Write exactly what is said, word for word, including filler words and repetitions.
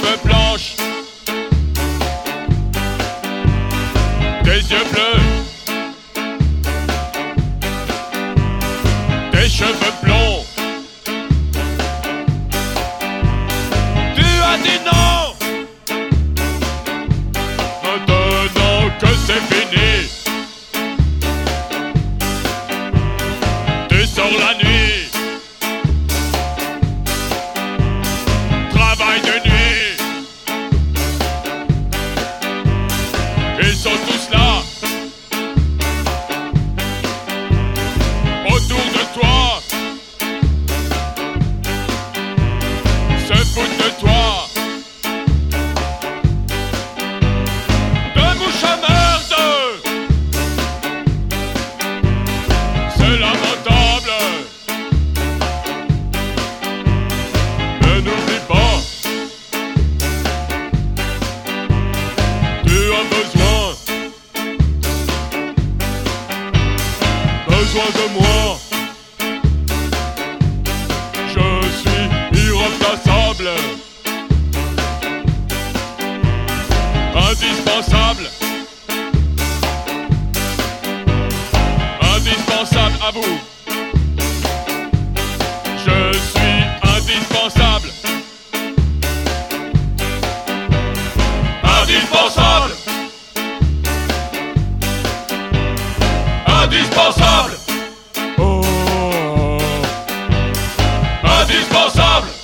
cheveux blanches, des yeux bleus, des cheveux blonds. Tu as dit non, maintenant que c'est fini. Tu sors la nuit, travail de nuit. Ils sont tous là, autour de toi, se foutent de toi. De bouche à merde, c'est lamentable. Mais n'oublie pas, tu as besoin, besoin de moi. Je suis irremplaçable, indispensable, indispensable à vous. Je suis indispensable, indispensable, indispensable, oh, indispensable.